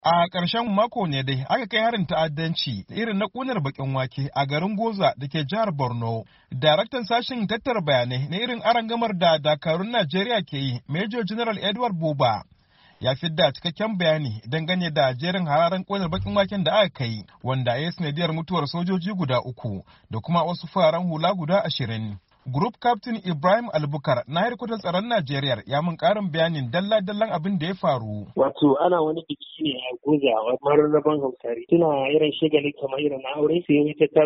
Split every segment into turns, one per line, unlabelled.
A ƙarshen mako ne dai aka kai harin ta'addanci irin na ƙunar baƙin wake a garin Goza da ke jihar Borno. Daraktan sashen tattara bayanai na irin arangamar da dakarun Najeriya ke yi, Major General Edward Buba, ya fidda cikakken bayani dangane da jerin hararen ƙunar baƙin waken da aka kai, wanda ya yi sanadiyar mutuwar sojoji guda 3 da kuma wasu fararen hula guda 20. Group Captain Ibrahim Albukar na harkokin tsaron Najeriya ya mun karin bayanin dalla-dallan abin da ya faru.
Wato ana wani biki ne a Goza a mararraban Hausari. Suna irin shagali kamar irin na aure sai wata ta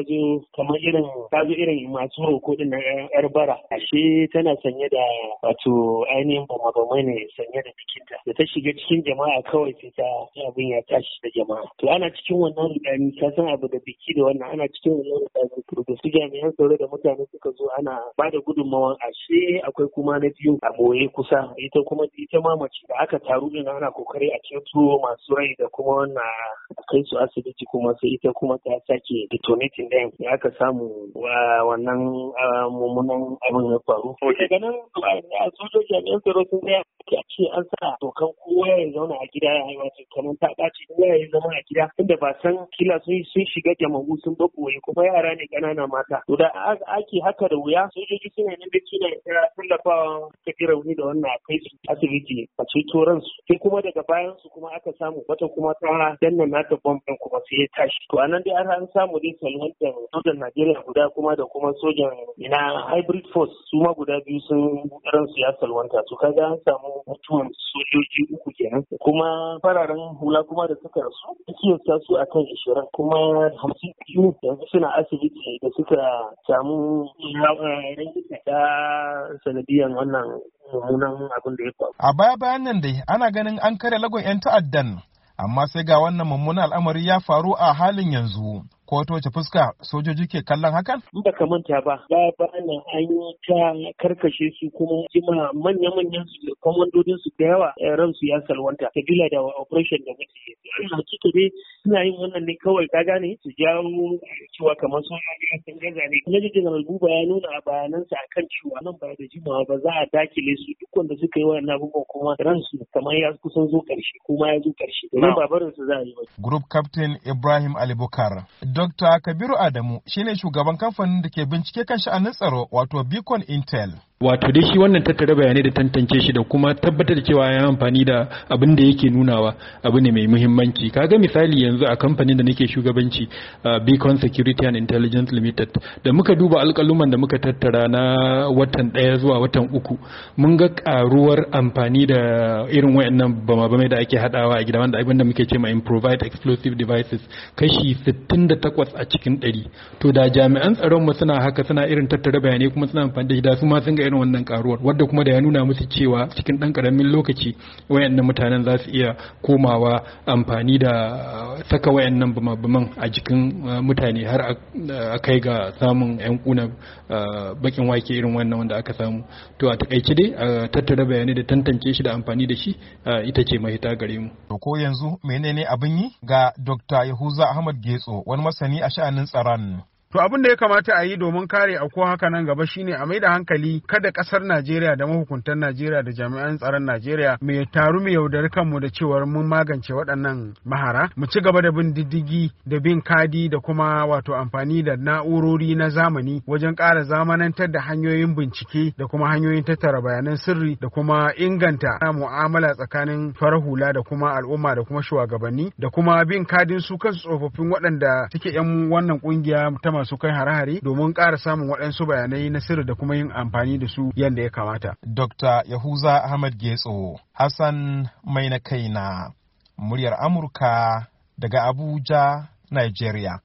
zo irin masu roko din na yar bara. Ashe tana sanye da wato ainihin bama-bamai ne sanye da bikinta. Da ta shiga cikin jama'a kawai sai ta abin ya tashi da jama'a. To ana cikin wannan rudani ka san abu da biki da wannan ana cikin wannan rudani. Da su jami'an tsaro da mutane suka zo ana ba da gudunmawan ashe akwai kuma na biyu a boye kusa ita ma mace da aka taru din ana kokari a ceto masu rai da kuma wannan kai su asibiti kuma sai ita kuma ta sake detonating din ya aka samu wannan mummunan abin ya faru. Daga nan sojoji jami'an tsaro sun tsaya a ce an sa dokan kowa ya zauna a gida ya wato kamar ta ɓaci kowa ya zama a gida inda ba san kila sun shiga jama'u sun bakoye kuma yara ne ƙanana mata. To da ake haka da wuya sojoji suna nan da kina tallafawa ta rauni da wannan a kai su asibiti a ceto ransu sai kuma daga bayan su kuma aka samu wata kuma ta danna nata bomb din kuma sai ya tashi to anan dai an samu dai salwantar sojan Najeriya guda kuma da kuma sojan hybrid force su ma guda biyu sun ransu ya salwanta to kaga an samu mutuwan sojoji 3 kenan kuma fararen hula kuma da suka rasu kiyasta su akan 20 kuma 52 yanzu suna asibiti da suka samu da sanadiyan wannan mummunan abin da ya faru. A
baya-bayan nan dai ana ganin an karya lagon 'yan ta'addan, amma sai ga wannan mummunan al'amari ya faru a halin yanzu. Ko ta wace fuska sojoji ke kallon hakan?
In ba ka manta ba, bayan an yi ta karkashe su kuma jima manya-manyan su kwamandodin su da yawa ransu ya salwanta. Kabila da operation da muke yi. Hakika dai suna yin wannan ne kawai ka gane su jawo cewa kamar sojoji sun gaza ne. Major General Buba ya nuna a bayanansa akan cewa nan ba da jimawa ba za a dakile su duk wanda suka yi wannan abubuwan kuma ransu kamar ya kusan zo karshe kuma ya zo karshe. Domin ba barin su za a yi ba.
Group Captain Ibrahim Albukar. Dr. Kabiru Adamu shine shugaban kamfanin da ke bincike kan sha'anin tsaro wato Beacon Intel.
Wato dai shi wannan tattara bayanai da tantance shi da kuma tabbatar da cewa ya amfani da abin da yake nunawa abu ne mai muhimmanci. Kaga misali yanzu a kamfanin da nake shugabanci Beacon Security and Intelligence Limited da muka duba alƙaluman da muka tattara na watan 1 zuwa watan 3 mun ga karuwar amfani da irin wayannan bama-bamai da ake hadawa a gida wanda abin da muke ce ma improvised explosive devices kashi 68 a cikin 100. To da jami'an tsaron mu suna haka suna irin tattara bayanai kuma suna amfani da shi da su ma sun ga irin wannan karuwar wadda kuma da ya nuna musu cewa cikin dan karamin lokaci wayannan mutanen za su iya komawa amfani da saka wayannan bama-baman a jikin mutane har a kai ga samun yan kuna bakin wake irin wannan wanda aka samu. To a takaice dai a tattara bayanai da tantance shi da amfani da shi ita ce mahita gare mu.
To ko yanzu menene abin yi ga Dr. Yahuza Ahmad Getso wani masani a sha'anin tsaron?
To abin da ya kamata a yi domin kare auko haka nan gaba shine a mai da hankali kada kasar Najeriya da mahukuntan Najeriya da jami'an tsaron Najeriya mai taru mai yaudari kanmu da cewar mun magance waɗannan mahara mu ci gaba da bin diddigi da bin kadi da kuma wato amfani da na'urori na zamani wajen ƙara zamanantar da hanyoyin bincike da kuma hanyoyin tattara bayanan sirri da kuma inganta mu'amala tsakanin farar hula da kuma al'umma da kuma shugabanni da kuma bin kadin su kansu tsofaffin waɗanda suke 'yan wannan ƙungiya ta masu kai hare-hare domin ƙara samun waɗansu bayanai na sirri da kuma yin amfani da su yadda ya kamata.
Dr. Yahuza Ahmad Getso, Hassan Mai na kaina, muryar Amurka daga Abuja, Nigeria.